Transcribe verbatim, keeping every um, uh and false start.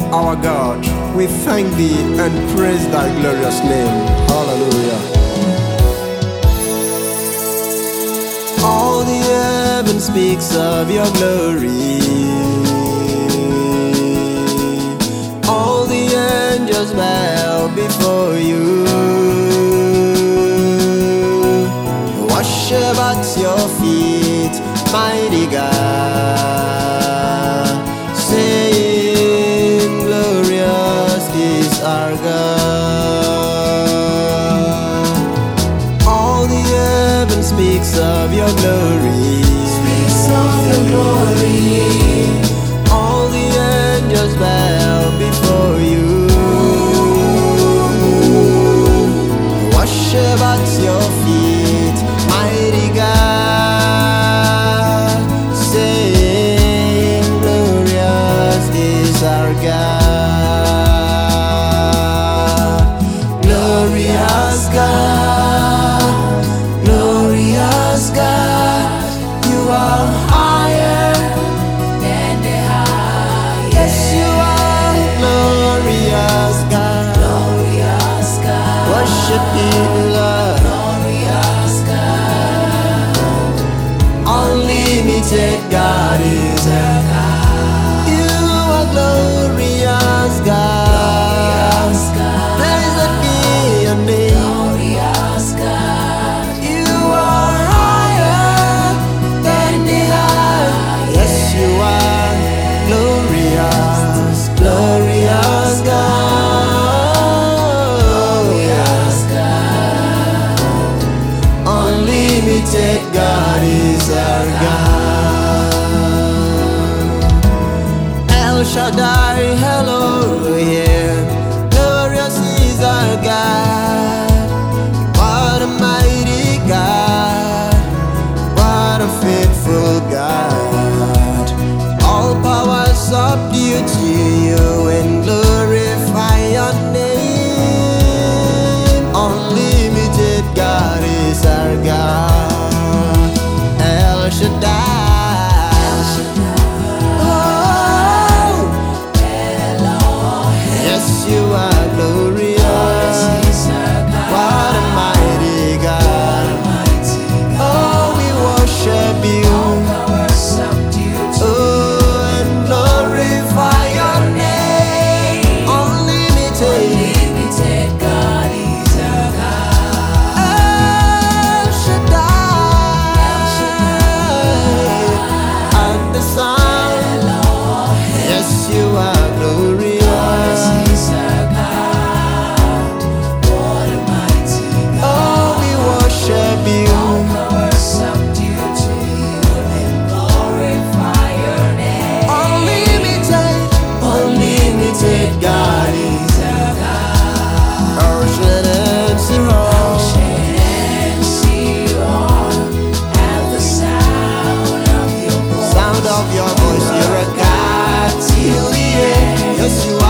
Our God, we thank thee and praise thy glorious name. Hallelujah. All the heaven speaks of your glory. All the angels bow before you. Worship at your feet, mighty God, saying glorious is our God. All the heaven speaks of your glory. Speaks of your glory. All the angels bow before you. Worship at your feet, mighty God, saying glorious is our God. Glorious God, glorious God, you are higher than the highest. Yes, you are glorious God. Glorious God. Worship you, Lord. Glorious God. Unlimited God is our God. You are glorious God. Glorious God. Blessed be your name. Glorious God. You are higher than the high. Yes, you are glorious, glorious God. Glorious God. Unlimited God is our God. El Shaddai, hello here. Glorious is our God. What a mighty God. What a faithful God. All power subdue to you and glorify your name. Unlimited God is our God. El Shaddai. Oh, yes, you are glorious. What a mighty God. Oh, we worship you. Oh, and glorify your name. Unlimited. El Shaddai. And the Son. Yes, you are glorious. Oh, we worship you. Unlimited, unlimited God is our God. Ocean and Sound of your voice, you're a God till the end. Yes, you